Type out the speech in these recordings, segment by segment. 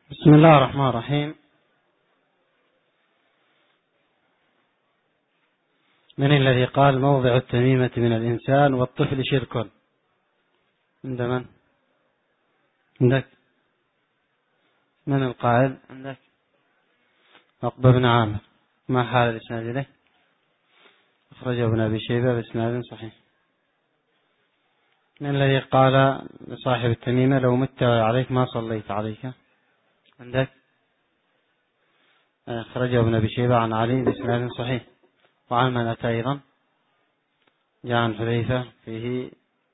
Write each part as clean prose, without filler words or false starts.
بسم الله الرحمن الرحيم. من الذي قال موضع التميمة من الإنسان والطفل شرك؟ عند من؟ عندك؟ من القائل؟ عندك؟ عقبة بن عامر. ما حال الإسناد إليه؟ أخرجه ابن أبي شيبة بإسناد صحيح. من الذي قال لصاحب التميمة لو مت عليك ما صليت عليك؟ عندك؟ أخرجه ابن أبي شيبة عن علي بإسناد صحيح. وعن من أتى أيضا؟ جاء عن حذيفة فيه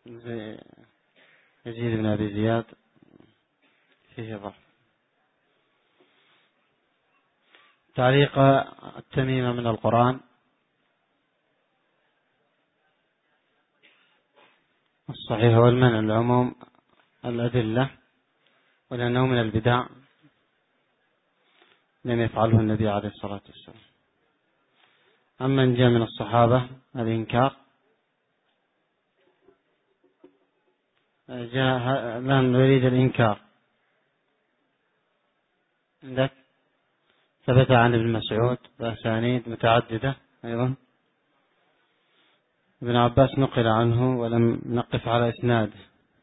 يزيد بن أبي زياد فيه ضعف. تعليق التميمة من القرآن. الصحيح هو المنع العموم الأدلة، ولأنه من البدع لم يفعله النبي عليه الصلاة والسلام. أما من جاء من الصحابة الإنكار جاء لم نريد الإنكار. عندك؟ ثبت عن ابن مسعود بأسانيد متعددة أيضا. ابن عباس نقل عنه ولم نقف على إسناده.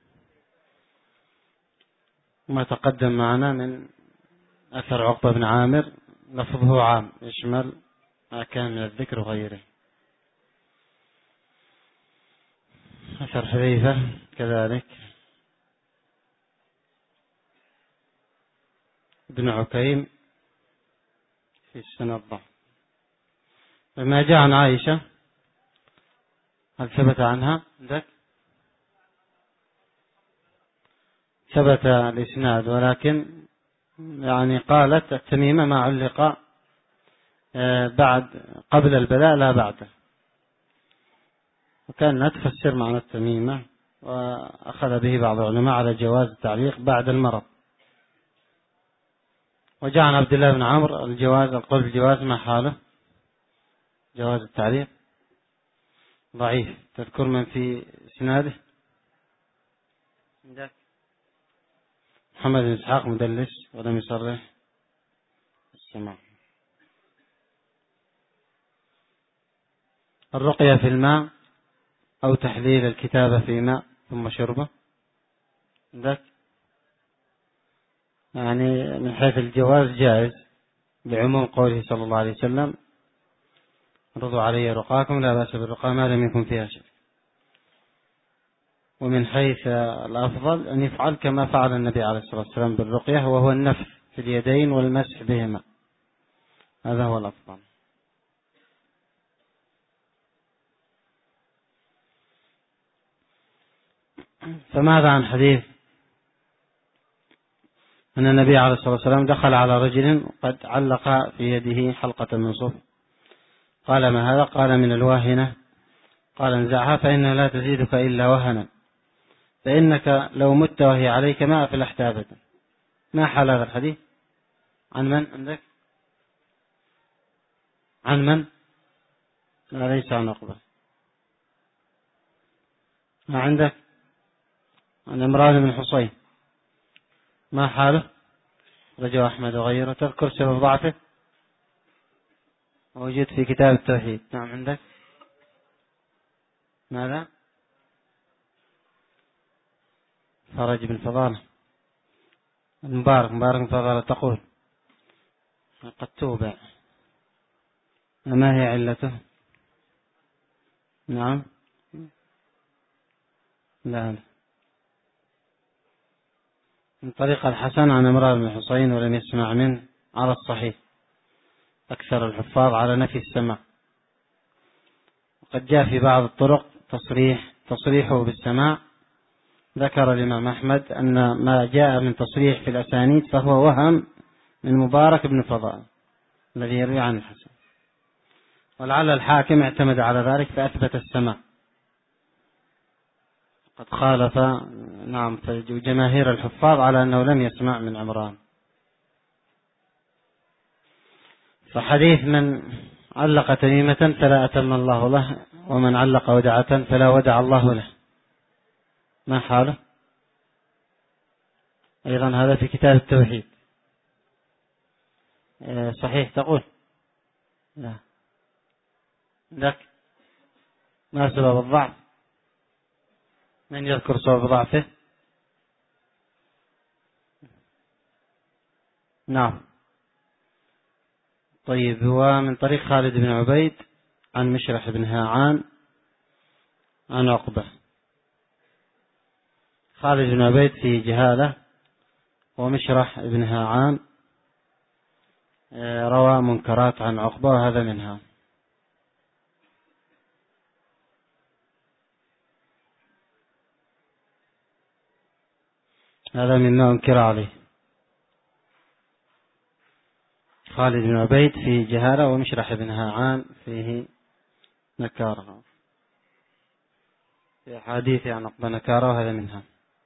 ما تقدم معنا من أثر عقبة بن عامر لفظه عام يشمل ما كان من الذكر وغيره. أثر حذيفة كذلك. ابن عكيم في السنة الضعف. لما جاء عن عائشة هل ثبت عنها؟ عندك؟ ثبت الإسناد، ولكن يعني قالت التميمة ما علق بعد قبل البلاء لا بعده، وكانت تفسر معنى التميمة، وأخذ به بعض العلماء على جواز التعليق بعد المرض. وجاء عن عبد الله بن عمرو الجواز، القول بالجواز ما حاله؟ جواز التعليق ضعيف. تذكر من في إسناده؟ محمد بن إسحاق مدلس ولم يصرح السماع. الرقية في الماء أو تحليل الكتابة في ماء ثم شربه؟ عندك؟ يعني من حيث الجواز جائز بعموم قوله صلى الله عليه وسلم رضوا علي رقاكم لا بأس بالرقاء ما لم يكن فيها شيء. ومن حيث الأفضل أن يفعل كما فعل النبي عليه الصلاة والسلام بالرقية، وهو النفث في اليدين والمسح بهما، هذا هو الأفضل. فماذا عن حديث أن النبي عليه الصلاة والسلام دخل على رجل قد علق في يده حلقة من صفر؟ قال ما هذا؟ قال من الواهنة. قال انزعها فإنها لا تزيدك إلا وهنا، فإنك لو مت وهي عليك ما أفلحت أبدا. ما حال هذا الحديث؟ عن من عندك؟ عن من؟ لا ليس عن عقبة. ما عندك؟ عن عمران بن حصين. ما حاله؟ رجع أحمد وغيره. تذكر سبب ضعفه؟ موجود في كتاب التوحيد. نعم. عندك؟ ماذا؟ فرج بن فضالة. مبارك بن فضالة تقول قد توبع. ما هي علته؟ نعم. لا. من طريق الحسن عن عمران بن حصين ولم يسمع منه على الصحيح. أكثر الحفاظ على نفي السماع. وقد جاء في بعض الطرق تصريحه بالسماع. ذكر الإمام أحمد أن ما جاء من تصريح في الأسانيد فهو وهم من مبارك بن فضال الذي يروي عن الحسن، ولعل الحاكم اعتمد على ذلك فأثبت السماع. قد خالف نعم جماهير الحفاظ على أنه لم يسمع من عمران. فحديث من علق تميمة فلا أتم الله له، ومن علق ودعة فلا ودع الله له، ما حاله؟ أيضا هذا في كتاب التوحيد. صحيح تقول؟ لا. لك ما سبب الضعف؟ من يذكر سبب ضعفه؟ نعم. طيب، هو من طريق خالد بن عبيد عن مشرح بن هاعان عن عقبة. خالد بن عبيد في جهالة، ومشرح بن هاعان روى منكرات عن عقبة، وهذا منها. هذا مما أنكر عليه. خالد بن عبيد في جهالة، ومشرح بن هاعان فيه نكارة، في حديث عن عقبة نكارة، وهذا منها.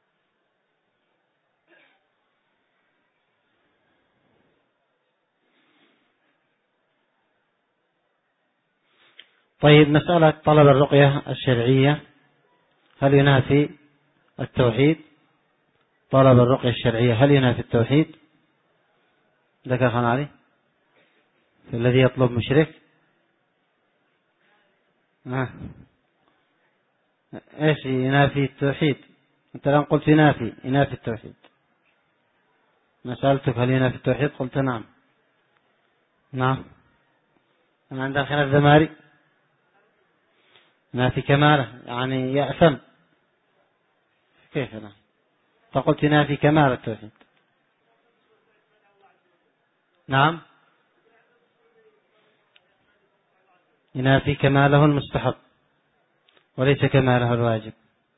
طيب، مسألة طلب الرقية الشرعية هل ينافي التوحيد؟ طلب الرقية الشرعية هل ينافي التوحيد؟ ذكر خان علي في الذي يطلب مشرك. ايش ينافي التوحيد؟ انت الآن قلت ينافي التوحيد. ما سألتك هل ينافي التوحيد؟ قلت نعم. نعم. أنا عند أخينا الذماري ينافي كماله، يعني يأثم. كيف لا؟ فقلت ينافي كمال التوحيد. نعم، ينافي كماله المستحب وليس كماله الواجب.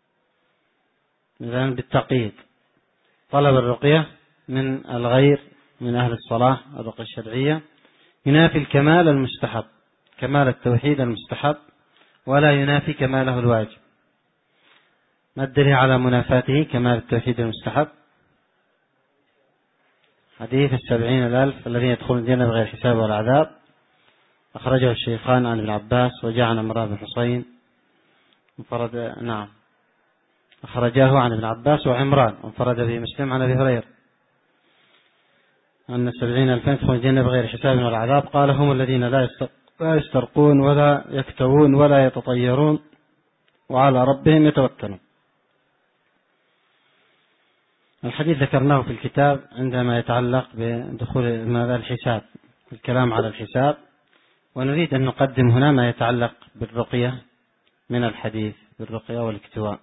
إذن بالتقييد طلب الرقية من الغير من أهل الصلاة، الرقية الشرعية، ينافي الكمال المستحب، كمال التوحيد المستحب، ولا ينافي كماله الواجب. ما الدليل على منافاته كمال التوحيد المستحب؟ حديث 70,000 الذين يدخلون الجنة بغير حساب ولا عذاب، أخرجه الشيخان عن ابن عباس، وجاء عن عمران بن حصين انفرد. نعم، أخرجاه عن ابن عباس وعمران، وانفرد به مسلم عن أبي هريرة أن 70,000 يدخلون الجنة بغير حساب ولا عذاب. قال: هم الذين لا يسترقون ولا يكتوون ولا يتطيرون وعلى ربهم يتوكلون. الحديث ذكرناه في الكتاب عندما يتعلق بدخول ماذا الحساب، الكلام على الحساب، ونريد أن نقدم هنا ما يتعلق بالرقية من الحديث، بالرقية والاكتواء.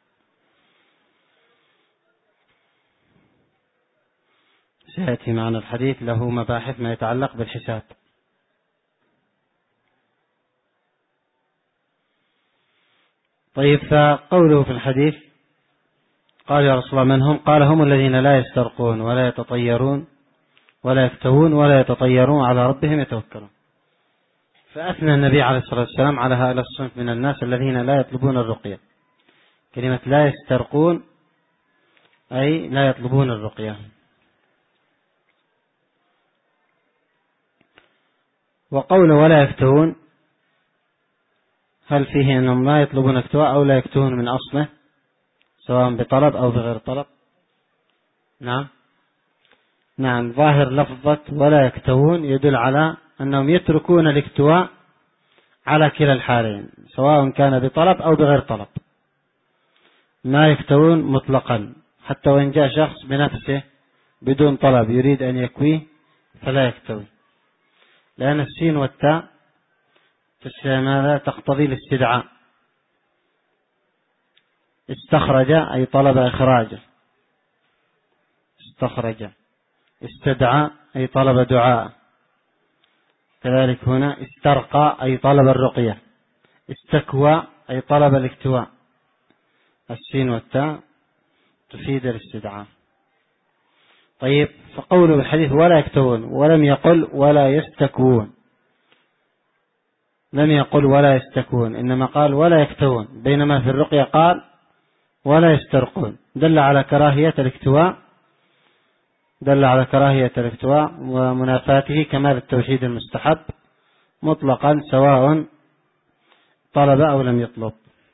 سيأتي معنا الحديث له مباحث ما يتعلق بالحساب. طيب، فقوله في الحديث قال: يا رسول الله من هم؟ قال: هم الذين لا يسترقون ولا يتطيرون ولا يكتوون ولا يتطيرون على ربهم يتوكلون. فأثنى النبي عليه الصلاة والسلام على هؤلاء الصنف من الناس الذين لا يطلبون الرقية. كلمة لا يسترقون أي لا يطلبون الرقية. وقوله ولا يكتوون، هل فيه أنهم لا يطلبون اكتواء أو لا يكتوون من أصله سواء بطلب أو بغير طلب؟ نعم، ظاهر لفظة ولا يكتوون يدل على أنهم يتركون الاكتواء على كلا الحالين، سواء كان بطلب أو بغير طلب. ما يكتوون مطلقا، حتى وإن جاء شخص بنفسه بدون طلب يريد أن يكويه فلا يكتوي، لأن السين والتاء ماذا تقتضي الاستدعاء. استخرج أي طلب إخراجه، استخرج. استدعى أي طلب دعاء. كذلك هنا استرقى أي طلب الرقية، استكوى أي طلب الاكتواء. السين والتاء تفيد الاستدعاء. طيب، فقوله بالحديث ولا يكتوون، ولم يقل ولا يستكوون، لم يقل ولا يستكوون، إنما قال ولا يكتوون، بينما في الرقية قال ولا يسترقون. دل على كراهية الاكتواء ومنافاته كمال التوحيد المستحب مطلقا، سواء طلب أو لم يطلب.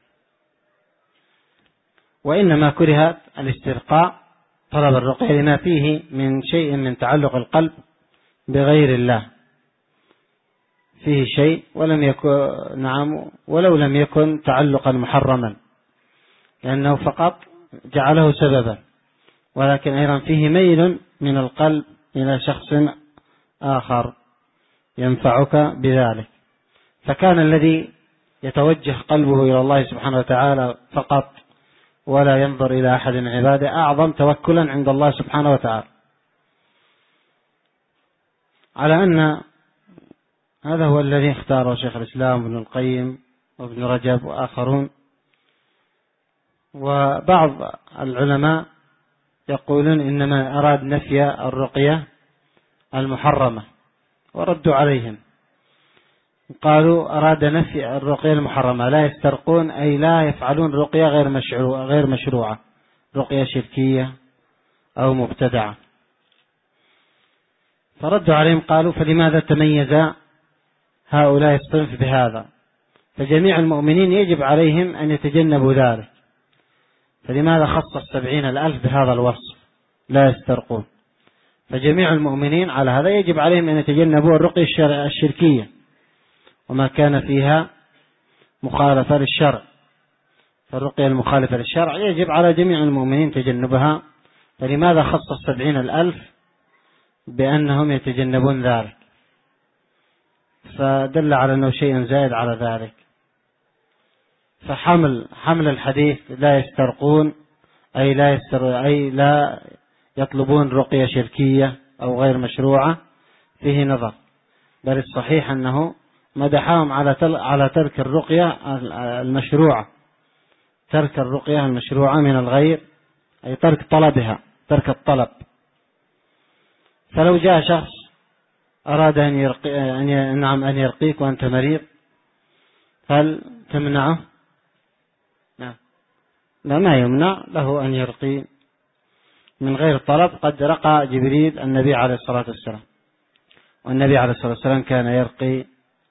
وإنما كره الاسترقاء طلب الرقية لما فيه من شيء من تعلق القلب بغير الله فيه شيء ولم يكن ولو لم يكن تعلقا محرما، لأنه فقط جعله سببا، ولكن أيضا فيه ميل من القلب إلى شخص آخر ينفعك بذلك. فكان الذي يتوجه قلبه إلى الله سبحانه وتعالى فقط ولا ينظر إلى أحد من عباده أعظم توكلا عند الله سبحانه وتعالى، على أن هذا هو الذي اختاره شيخ الإسلام ابن القيم وابن رجب وآخرون. وبعض العلماء يقولون إنما أراد نفي الرقية المحرمة، وردوا عليهم قالوا أراد نفي الرقية المحرمة، لا يسترقون أي لا يفعلون رقية غير مشروعة، رقية شركية أو مبتدعة. فردوا عليهم قالوا فلماذا تميز هؤلاء الصنف بهذا؟ فجميع المؤمنين يجب عليهم أن يتجنبوا ذلك، فلماذا خص 70,000 بهذا الوصف لا يسترقون؟ فجميع المؤمنين على هذا يجب عليهم أن يتجنبوا الرقية الشركية وما كان فيها مخالفة للشرع، فالرقية المخالفة للشرع يجب على جميع المؤمنين تجنبها، فلماذا خص 70,000 بأنهم يتجنبون ذلك؟ فدل على أنه شيء زائد على ذلك. فحمل الحديث لا يسترقون أي لا يطلبون رقية شركية أو غير مشروعة فيه نظر، بل الصحيح أنه مدحهم على ترك الرقية المشروعة، ترك الرقية المشروعة من الغير أي ترك طلبها، ترك الطلب. فلو جاء شخص أراد أن يرقيك وأنت مريض هل تمنعه؟ لا، ما يمنع له أن يرقي من غير طلب. قد رقى جبريل النبي عليه الصلاة والسلام، والنبي عليه الصلاة والسلام كان يرقي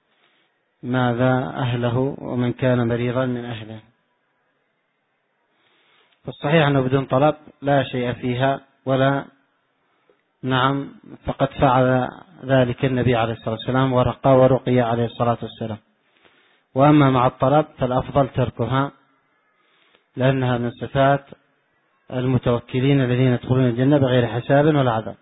أهله ومن كان مريضا من أهله. فالصحيح أنه بدون طلب لا شيء فيها، ولا فقد فعل ذلك النبي عليه الصلاة والسلام ورقى ورقي عليه الصلاة والسلام. وأما مع الطلب فالأفضل تركها، لأنها من صفات المتوكلين الذين يدخلون الجنة بغير حساب ولا عذاب.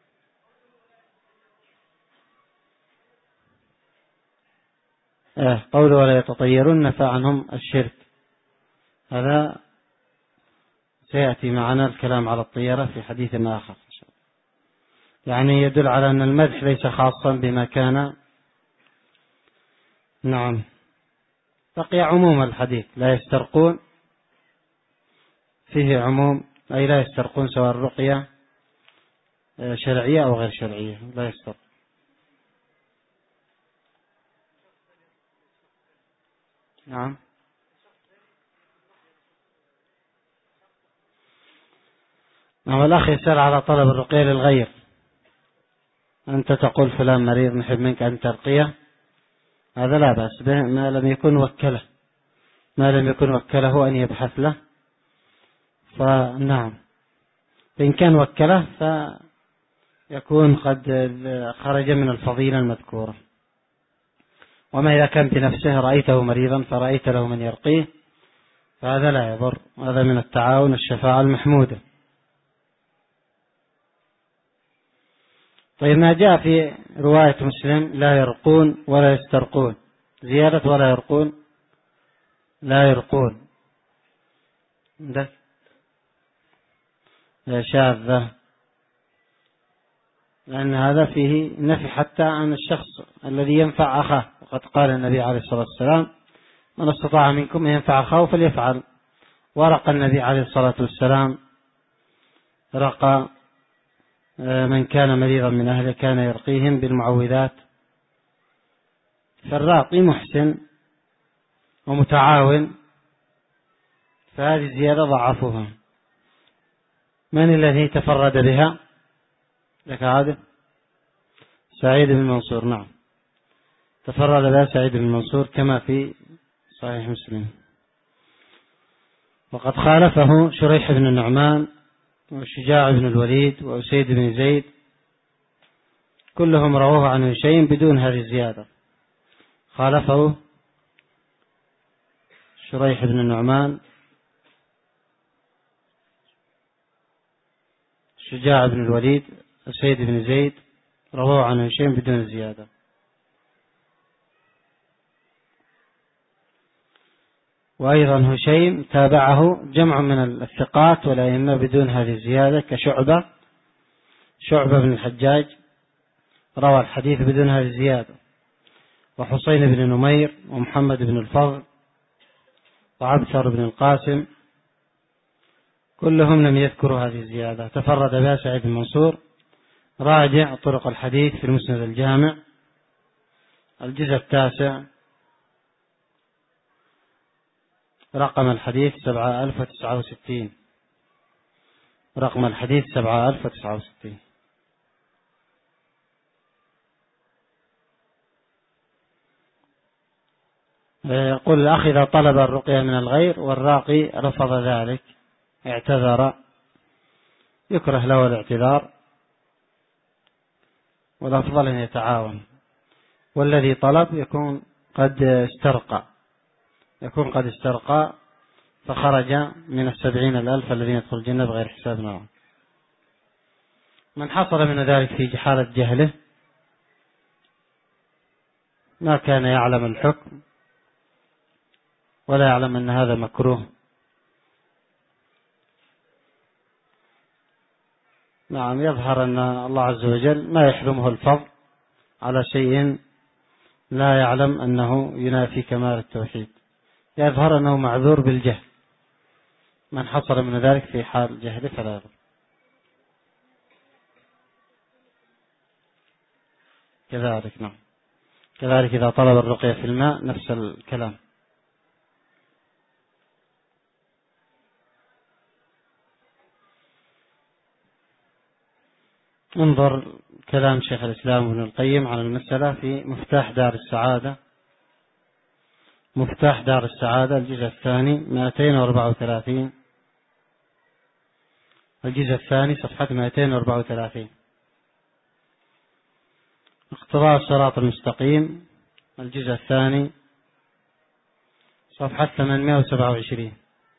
قوله ولا يتطيرون نفى عنهم الشرك، هذا سيأتي معنا الكلام على الطيرة في حديث آخر، يعني يدل على أن المدح ليس خاصا بما كان. بقي عموم الحديث لا يسترقون، فيه عموم أي لا يسترقون سواء الرقية شرعية أو غير شرعية، لا يسترق. الأخ يسأل على طلب الرقية للغير. أنت تقول فلان مريض نحب منك أن ترقيه، هذا لا بأس به ما لم يكن وكله أن يبحث له. فإن كان وكله فيكون قد خرج من الفضيلة المذكورة. وما إذا كان بنفسه رأيته مريضا فرأيت له من يرقيه فهذا لا يضر، هذا من التعاون الشفاعة المحمودة. طيب، ما جاء في رواية مسلم لا يرقون ولا يسترقون، زيادة ولا يرقون لا يرقون ده شاذة، لأن هذا فيه نفي حتى عن الشخص الذي ينفع أخاه. وقد قال النبي عليه الصلاة والسلام من استطاع منكم أن ينفع أخاه فليفعل. ورقى النبي عليه الصلاة والسلام رقى من كان مريضا من أهله كان يرقيهم بالمعوذات. فالراقي محسن ومتعاون، فهذه زيادة ضعفوها. من الذي تفرد بها؟ لك هذا سعيد بن منصور. تفرد بها سعيد بن منصور كما في صحيح مسلم. وقد خالفه شريح بن النعمان وشجاع بن الوليد وأسيد بن زيد كلهم رووه عن هشيم بدون هذه الزيادة. خالفه شريح بن النعمان، شجاع بن الوليد، سيد بن زيد، رووه عن هشيم بدون الزيادة. وأيضا هشيم تابعه جمع من الثقات والأئمة بدون هذه الزيادة، شعبة بن الحجاج روى الحديث بدون هذه الزيادة، وحسين بن نمير، ومحمد بن الفضل، وعبثر بن القاسم، كلهم لم يذكروا هذه الزيادة. تفرد بها سعيد بن منصور. راجع طرق الحديث في المسند الجامع الجزء 9 رقم الحديث 7069. رقم الحديث 7069. يقول الأخ: إذا طلب الرقية من الغير والراقي رفض ذلك، اعتذر، يكره له الاعتذار، والأفضل أن يتعاون. والذي طلب يكون قد استرقى فخرج من 70,000 الذين يدخل الجنة بغير حساب نار. من حصل من ذلك في حالة جهله، ما كان يعلم الحكم ولا يعلم أن هذا مكروه، نعم، يظهر أن الله عز وجل ما يحرمه الفضل على شيء لا يعلم أنه ينافي كمال التوحيد، يظهر أنه معذور بالجهل. من حصل من ذلك في حال جهله فلا يضر. كذلك، نعم، كذلك إذا طلب الرقية في الماء نفس الكلام. انظر كلام شيخ الإسلام ابن القيم على المسألة في مفتاح دار السعادة، مفتاح دار السعادة الجزء الثاني 234، الجزء الثاني صفحة 234. اقتضاء الصراط المستقيم الجزء الثاني صفحة 827.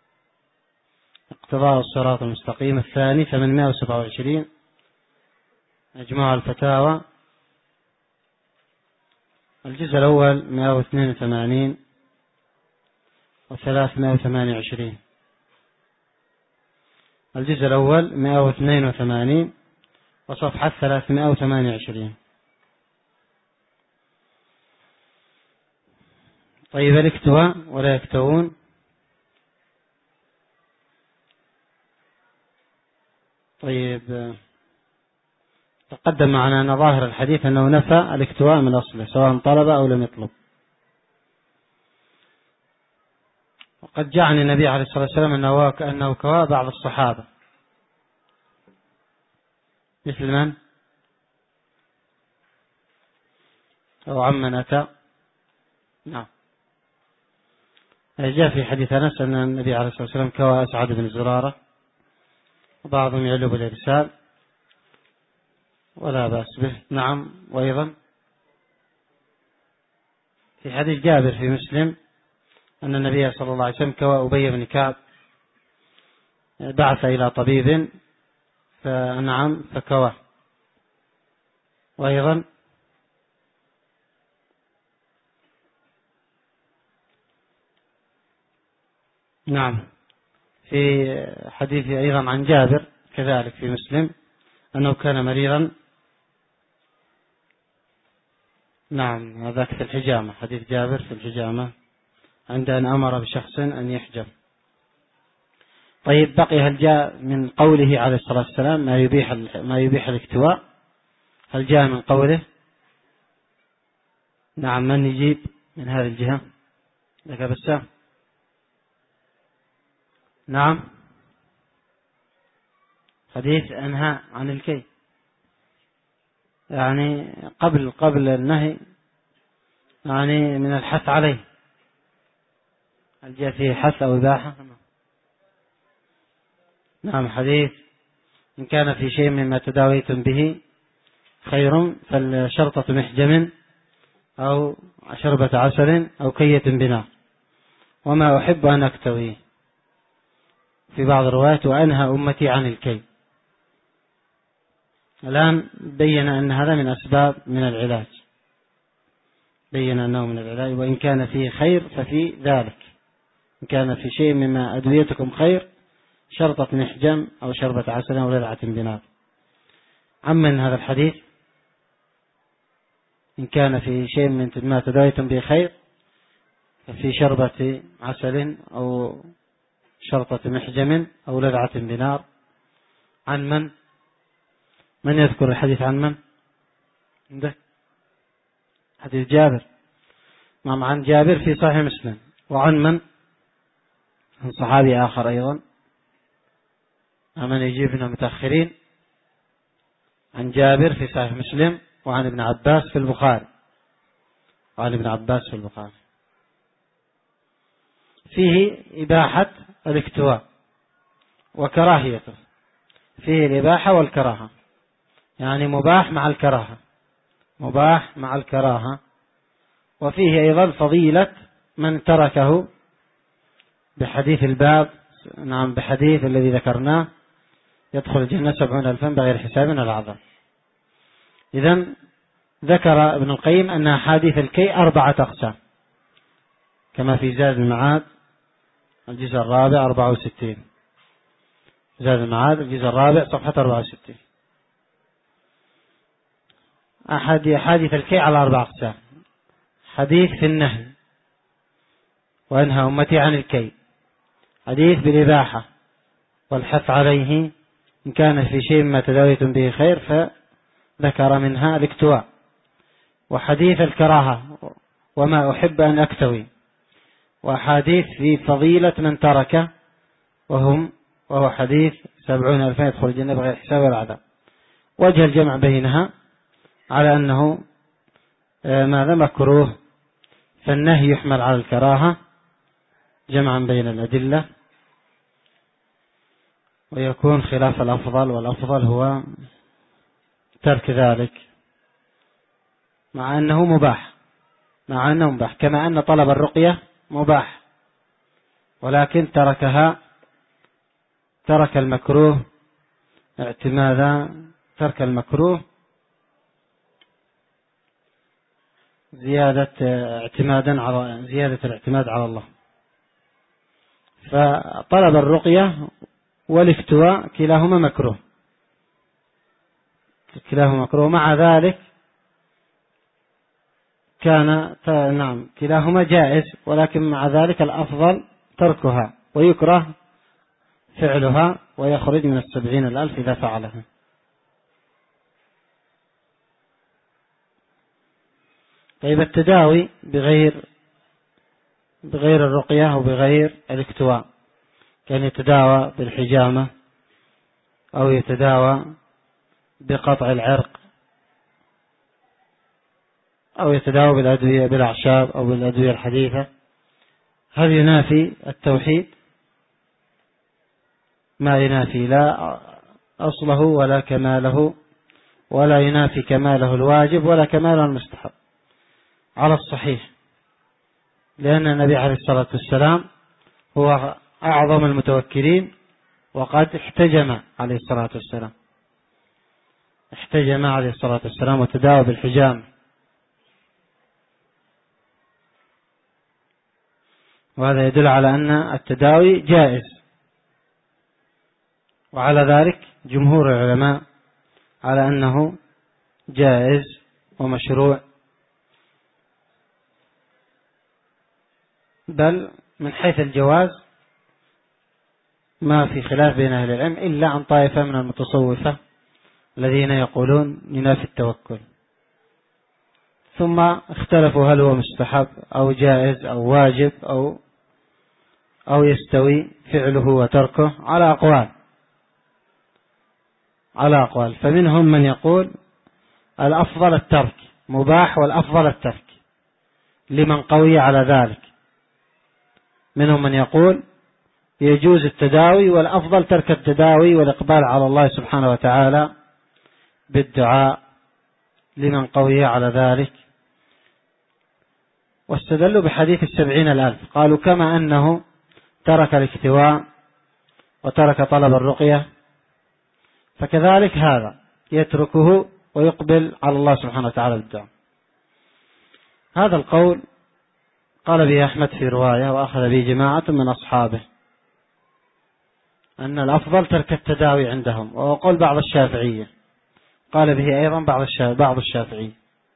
اقتضاء الصراط المستقيم الثاني 827. مجموع الفتاوى الجزء الأول 182 و328. الجزء الأول 182 وصفحة 328. طيب، الاكتواء ولا يكتوون. طيب، تقدم معنا أن ظاهر الحديث أنه نفى الاكتواء من أصله سواء طلب أو لم يطلب. وقد جعل النبي عليه الصلاة والسلام أنه كواء بعض الصحابة، مثل من؟ أو عمن أتى. نعم، جاء في حديث أنس أن النبي عليه الصلاة والسلام كواء أسعد بن زرارة، وبعضهم يعلو بالإرسال ولا بأس به. نعم، وأيضا في حديث جابر في مسلم أن النبي صلى الله عليه وسلم كواء أبي بن كعب، بعث إلى طبيب فنعم فكواه. وأيضا نعم، في حديث أيضا عن جابر كذلك في مسلم أنه كان مريضا. نعم، هذاك في الحجامة، حديث جابر في الحجامة عند أن أمر بشخص أن يحجم. طيب، بقي هل جاء من قوله عليه الصلاة والسلام ما يبيح الاكتواء؟ هل جاء من قوله؟ نعم، من يجيب من هذه الجهة؟ لك بسام. نعم، حديث أنهى عن الكي، يعني قبل النهي، يعني من الحث عليه. هل جاء فيه حث أو إباحة؟ نعم، حديث إن كان في شيء مما تداويتم به خير، فالشرطة محجم أو شربة عسل أو كية بنار. وما أحب أن أكتويه. في بعض الروايات وأنهى أمتي عن الكي. الآن بين أن هذا من أسباب من العلاج، بين أنه من العلاج، وإن كان فيه خير ففي ذلك، إن كان في شيء مما أدويتكم خير، شرطة محجم أو شربة عسل أو لذعة بنار. عمن هذا الحديث إن كان في شيء من ما تداويتم به خير ففي شربة عسل أو شرطة محجم أو لذعة بنار. عن من يذكر الحديث؟ عن من عندك؟ حديث جابر. نعم، عن جابر في صحيح مسلم. وعن من؟ عن صحابي آخر أيضا، من يجيبنا متأخرين. عن جابر في صحيح مسلم، وعن ابن عباس في البخاري. وعن ابن عباس في البخاري. فيه إباحة الاكتواء وكراهيته، فيه الإباحة والكراهة، يعني مباح مع الكراهة، مباح مع الكراهة. وفيه أيضا فضيلة من تركه بحديث الباب، نعم، بحديث الذي ذكرناه، يدخل الجنة 70,000 بغير حساب ولا عذاب. إذن ذكر ابن القيم أن أحاديث الكي 4 أقسام، كما في زاد المعاد الجزء الرابع 64. زاد المعاد الجزء الرابع صفحة 64. أحاديث الكي على 4 أقسام. حديث في النهي وأنهى أمتي عن الكي، حديث بالإباحة والحث عليه إن كان في شيء ما تداويتم به خير، فذكر منها الاكتواء. وحديث الكراهة وما أحب أن أكتوي. وحديث في فضيلة من ترك وهو حديث 70,000 يدخل الجنة بغير حساب ولا عذاب. وجه الجمع بينها على أنه ماذا مكروه، فالنهي يحمل على الكراهة جمعا بين الأدلة، ويكون خلاف الأفضل، والأفضل هو ترك ذلك، مع أنه مباح، كما أن طلب الرقية مباح، ولكن ترك المكروه اعتمادا، ترك المكروه زيادة الاعتماد على الله. فطلب الرقية والافتواء كلاهما مكروه، مع ذلك كان كلاهما جائز، ولكن مع ذلك الأفضل تركها، ويكره فعلها، ويخرج من 70,000 إذا فعلها. طيب، التداوي بغير الرقية أو بغير الاكتواء، كان يتداوى بالحجامة أو يتداوى بقطع العرق أو يتداوى بالأدوية بالأعشاب أو بالأدوية الحديثة. هل ينافي التوحيد؟ ما ينافي لا أصله ولا كماله، ولا ينافي كماله الواجب ولا كماله المستحب على الصحيح، لأن النبي عليه الصلاة والسلام هو أعظم المتوكلين، وقد احتجم عليه الصلاة والسلام وتداوى بالحجام. وهذا يدل على أن التداوي جائز، وعلى ذلك جمهور العلماء على أنه جائز ومشروع، بل من حيث الجواز ما في خلاف بين أهل العلم، إلا عن طائفة من المتصوفة الذين يقولون ينافي التوكل، ثم اختلفوا هل هو مستحب أو جائز أو واجب أو يستوي فعله وتركه على أقوال. فمنهم من يقول الأفضل الترك، مباح والأفضل الترك لمن قوي على ذلك. منهم من يقول يجوز التداوي والأفضل ترك التداوي والإقبال على الله سبحانه وتعالى بالدعاء لمن قوي على ذلك، واستدلوا بحديث 70,000. قالوا كما أنه ترك الاكتواء وترك طلب الرقية، فكذلك هذا يتركه ويقبل على الله سبحانه وتعالى بالدعاء. هذا القول قال به أحمد في رواية، وأخذ به جماعة من أصحابه، أن الأفضل ترك التداوي عندهم، وهو قول بعض الشافعية، قال به أيضا بعض الشافعية،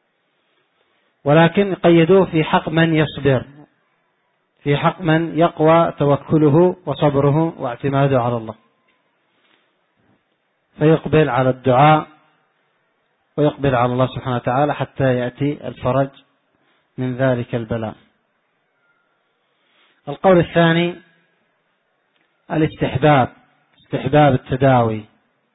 ولكن قيدوه في حق من يصبر، في حق من يقوى توكله وصبره واعتماده على الله، فيقبل على الدعاء ويقبل على الله سبحانه وتعالى حتى يأتي الفرج من ذلك البلاء. القول الثاني استحباب التداوي،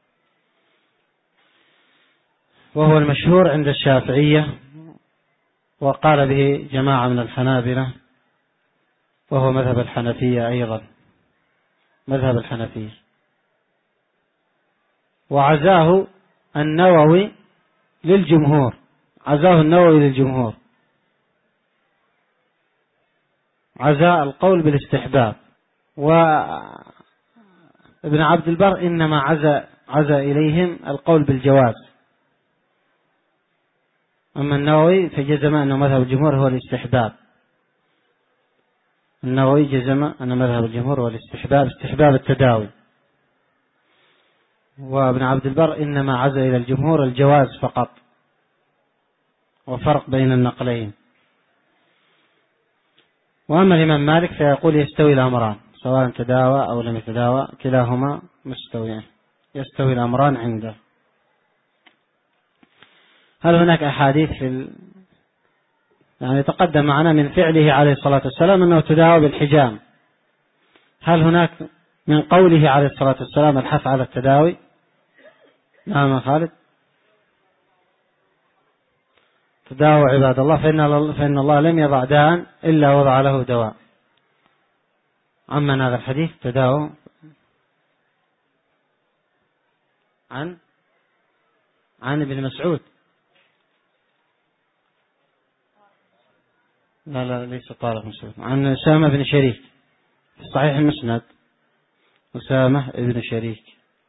وهو المشهور عند الشافعية، وقال به جماعة من الحنابلة، وهو مذهب الحنفية أيضا، مذهب الحنفية، وعزاه النووي للجمهور، عزاء القول بالاستحباب. وابن عبد البر إنما عزا إليهم القول بالجواز، أما النووي فجزم أن مذهب الجمهور هو الاستحباب. النووي جزم أن مذهب الجمهور هو استحباب التداوي، وابن عبد البر إنما عزا إلى الجمهور الجواز فقط، وفرق بين النقلين. وأما الإمام مالك فيقول يستوي الأمران، سواء تداوى أو لم يتداوى كلاهما مستويان، يستوي الأمران عنده. هل هناك أحاديث يعني تقدم معنا من فعله عليه الصلاة والسلام أنه تداوى بالحجام، هل هناك من قوله عليه الصلاة والسلام الحث على التداوي؟ نعم خالد. تداوى عباد الله فإن الله لم يضع داء إلا وضع له دواء. عمن هذا الحديث تداوى عن ابن مسعود، لا ليس طارق مسعود، عن أسامة بن شريك في صحيح المسند، أسامة بن شريك،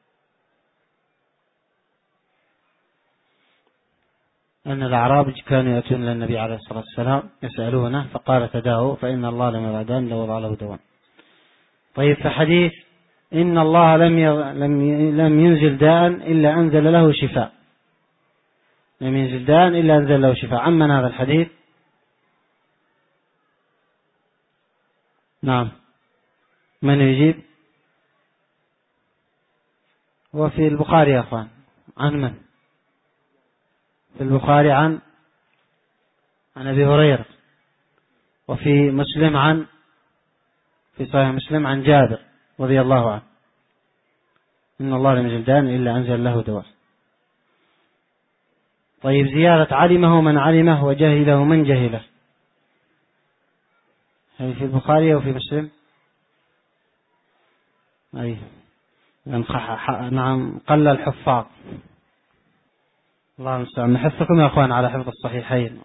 أن الأعراب كانوا يأتون إلى النبي عليه الصلاة والسلام يسألونه، فقال تداووا فإن الله لم يضع داء إلا وضع له دواء. طيب، في حديث إن الله لم ينزل داء إلا أنزل له شفاء، لم ينزل داء إلا أنزل له شفاء، عمن هذا الحديث؟ نعم، من يجيب؟ وفي البخاري يا أخوان عن من؟ في البخاري عن أبي هريرة، وفي مسلم في صحيح مسلم عن جابر رضي الله عنه، إن الله لم ينزل داء إلا أنزل له دواء. طيب، زيادة علمه من علمه وجهله من جهله، هل في البخاري أو في مسلم؟ نعم، قل الحفاظ. الله المستعان. نحثكم يا أخوان على حفظ الصحيحين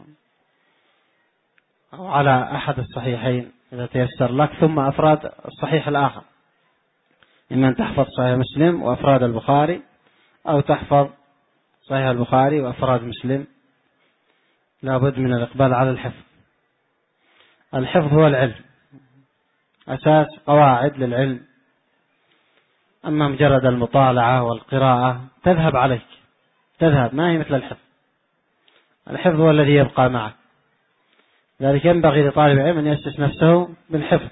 أو على أحد الصحيحين إذا تيسر لك، ثم أفراد الصحيح الآخر، إما أن تحفظ صحيح مسلم وأفراد البخاري، أو تحفظ صحيح البخاري وأفراد مسلم. لا بد من الإقبال على الحفظ. الحفظ هو العلم، أساس قواعد للعلم. أما مجرد المطالعة والقراءة تذهب عليك، ما هي مثل الحفظ. الحفظ هو الذي يبقى معك، لذلك ينبغي لطالب العلم أن يأسس نفسه بالحفظ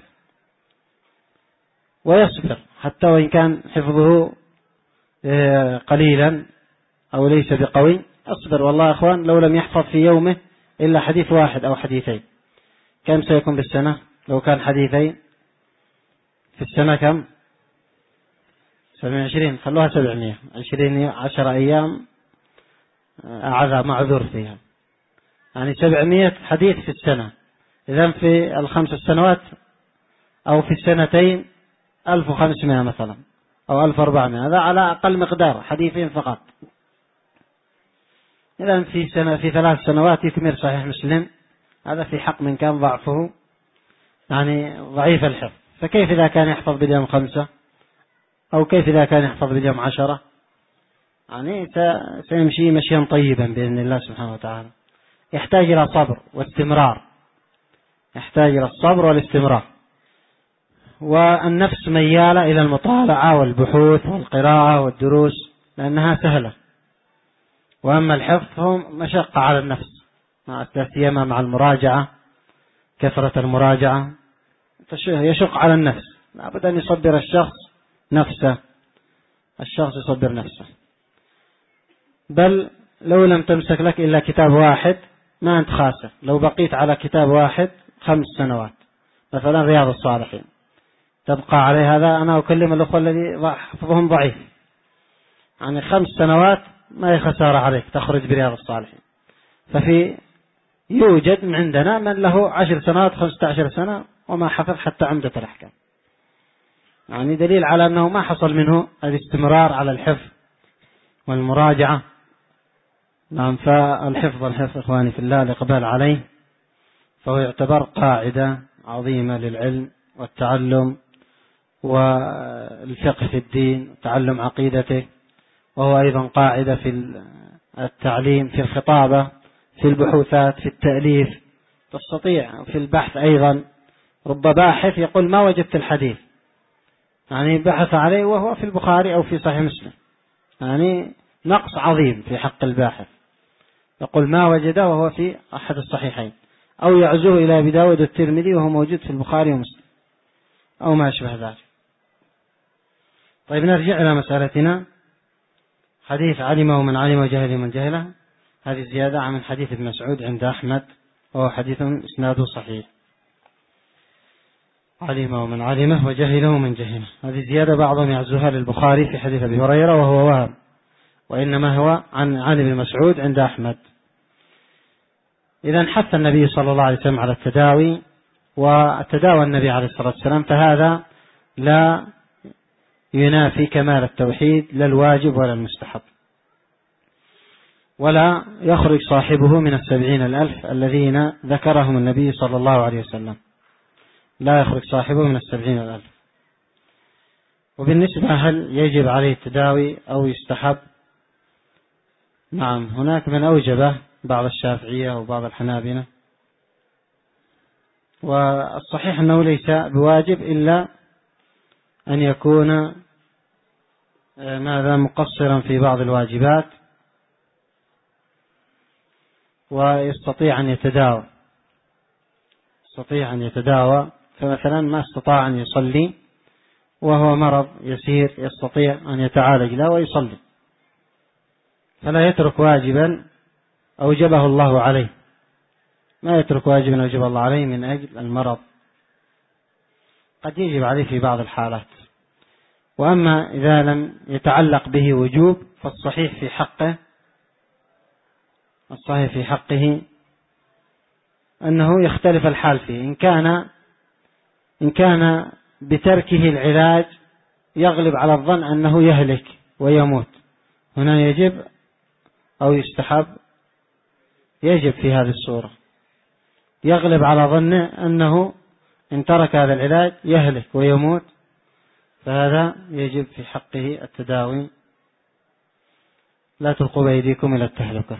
ويصبر، حتى وإن كان حفظه قليلا أو ليس بقوي، أصبر. والله يا أخوان، لو لم يحفظ في يومه إلا حديث واحد أو حديثين، كم سيكون بالسنة؟ لو كان حديثين في السنة كم؟ 720، خلوها 700، 10 أيام معذور فيها، يعني 700 حديث في السنة. إذن في ال5 سنوات أو في السنتين 1500 مثلا أو 1400، هذا على أقل مقدار، حديثين فقط. إذا في 3 سنوات يكمل صحيح مسلم، هذا في حق من كان ضعفه يعني ضعيف الحفظ. فكيف إذا كان يحفظ باليوم 5 أو كيف إذا كان يحفظ باليوم 10؟ يعني سيمشي مشيا طيبا بإذن الله سبحانه وتعالى. يحتاج إلى صبر واستمرار، يحتاج إلى الصبر والاستمرار. والنفس ميالة إلى المطالعة والبحوث والقراءة والدروس لأنها سهلة، وأما الحفظ فهو مشقة على النفس، مع سيما مع المراجعة، كثرة المراجعة يشق على النفس. لابد أن يصبر الشخص نفسه، الشخص يصبر نفسه. بل لو لم تمسك لك إلا كتاب واحد ما أنت خاسر، لو بقيت على كتاب واحد 5 سنوات، مثلا رياض الصالحين، تبقى عليه. هذا أنا أكلم الأخوة الذي حفظهم ضعيف، يعني 5 سنوات ما هي خسارة عليك تخرج برياض الصالحين. يوجد من عندنا من له 10 سنوات 15 سنة وما حفظ حتى عمدة الأحكام، يعني دليل على أنه ما حصل منه الاستمرار على الحفظ والمراجعة. نعم، فالحفظ إخواني في الله الإقبال عليه فهو يعتبر قاعدة عظيمة للعلم والتعلم والفقه في الدين وتعلم عقيدته، وهو أيضا قاعدة في التعليم، في الخطابة، في البحوثات، في التأليف. تستطيع في البحث أيضا، رب باحث يقول ما وجدت الحديث، يعني بحث عليه وهو في البخاري أو في صحيح مسلم، يعني نقص عظيم في حق الباحث، يقول ما وجده وهو في أحد الصحيحين، أو يعزوه إلى أبي داود والترمذي وهو موجود في البخاري ومسلم أو ما أشبه ذلك. طيب نرجع إلى مسألتنا، حديث علمه من علم وجهله من جهله. هذه زيادة عن حديث ابن مسعود عند أحمد، وهو حديث إسناده صحيح. علمه من علمه وجهله من جهله، هذه زيادة بعضهم يعزوها للبخاري في حديث أبي هريرة وهو وهم، وإنما هو عن ابن مسعود عند أحمد. إذا حث النبي صلى الله عليه وسلم على التداوي، وتداوى النبي عليه الصلاة والسلام، فهذا لا ينافي كمال التوحيد، لا الواجب ولا المستحب، ولا يخرج صاحبه من 70,000 الذين ذكرهم النبي صلى الله عليه وسلم، لا يخرج صاحبه من 70,000. وبالنسبة هل يجب عليه التداوي أو يستحب؟ نعم، هناك من أوجبه، بعض الشافعية وبعض الحنابلة، والصحيح أنه ليس بواجب إلا أن يكون ماذا مقصرا في بعض الواجبات ويستطيع أن يتداوى، يستطيع أن يتداوى. فمثلا ما استطاع أن يصلي وهو مرض يسير يستطيع أن يتعالج له ويصلي، فلا يترك واجبا أوجبه الله عليه، ما يترك واجبا أوجبه الله عليه من أجل المرض، قد يجب عليه في بعض الحالات. وأما إذا لم يتعلق به وجوب فالصحيح في حقه، الصحيح في حقه أنه يختلف الحال فيه. إن كان بتركه العلاج يغلب على الظن أنه يهلك ويموت، هنا يجب أو يستحب؟ يجب في هذه الصورة. يغلب على ظنه أنه إن ترك هذا العلاج يهلك ويموت، فهذا يجب في حقه التداوي. لا تلقوا بأيديكم إلى التهلكة.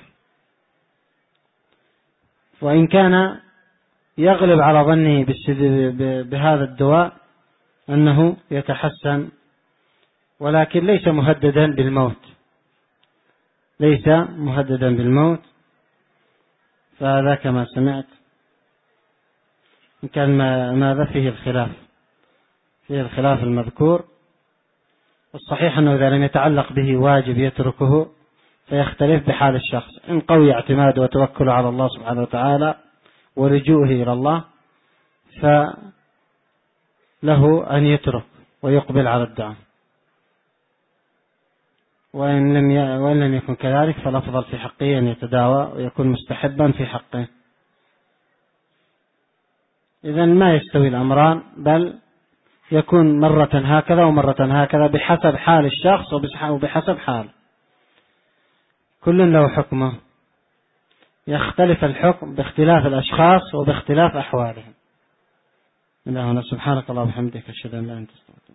وإن كان يغلب على ظنه بهذا الدواء أنه يتحسن ولكن ليس مهددا بالموت، ليس مهددا بالموت، فهذا كما سمعت إن كان ماذا فيه الخلاف، فيه الخلاف المذكور. والصحيح أنه إذا لم يتعلق به واجب يتركه، فيختلف بحال الشخص. إن قوي اعتماده وتوكله على الله سبحانه وتعالى ورجوعه إلى الله فله أن يترك ويقبل على الدعاء، وإن لم يكن كذلك فالأفضل في حقه أن يتداوى ويكون مستحبا في حقه. إذن ما يستوي الأمران، بل يكون مرة هكذا ومرة هكذا بحسب حال الشخص وبحسب حال، كل له حكمه. يختلف الحكم باختلاف الأشخاص وباختلاف أحوالهم. من هنا سبحانك اللهم وبحمدك أشهد أن لا إله إلا أنت.